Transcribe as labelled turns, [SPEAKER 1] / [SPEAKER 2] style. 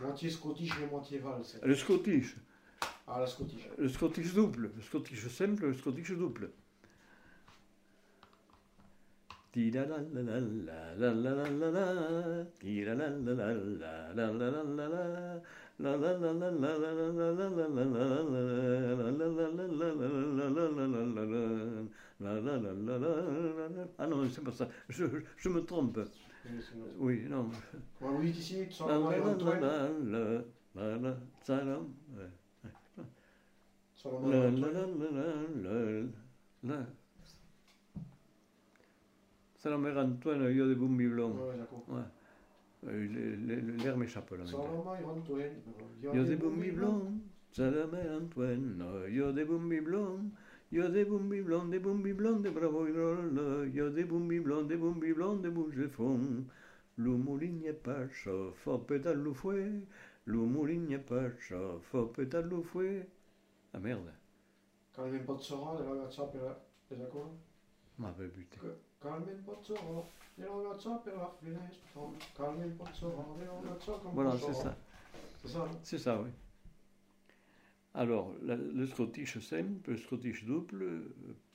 [SPEAKER 1] Moitié Scottish et moitié valse.
[SPEAKER 2] Le Scottish.
[SPEAKER 1] Ah, la Scottish.
[SPEAKER 2] Le Scottish double. Le Scottish simple, le Scottish double. Ah non, c'est pas ça. Je me trompe. Oui, non.
[SPEAKER 1] Oui, ici, Solomon et Antoine. Solomon et Antoine.
[SPEAKER 2] Salomé Antoine, il y a des boum biblons.
[SPEAKER 1] Ouais, d'accord.
[SPEAKER 2] Ouais. L'air m'échappe là.
[SPEAKER 1] Solomon et Antoine.
[SPEAKER 2] Il y a des boum biblons. Salomé Antoine, il y a des boum biblons. Il y a des boum biblons, des bravo il y a des boum biblons, des bouges fond. Le moulin pas chaud, faut pédale le fouet. Le moulin pas chaud, faut pédale le fouet. Ah merde.
[SPEAKER 1] Carmen Pozzoro, le ragazza per la cosa.
[SPEAKER 2] Ma buté.
[SPEAKER 1] Carmen Pozzoro, le ragazza per la finestra. Carmen Pozzoro, le ragazza comme
[SPEAKER 2] Voilà, c'est ça.
[SPEAKER 1] C'est ça, non?
[SPEAKER 2] C'est ça, oui. Alors, le Scottish simple, le Scottish double,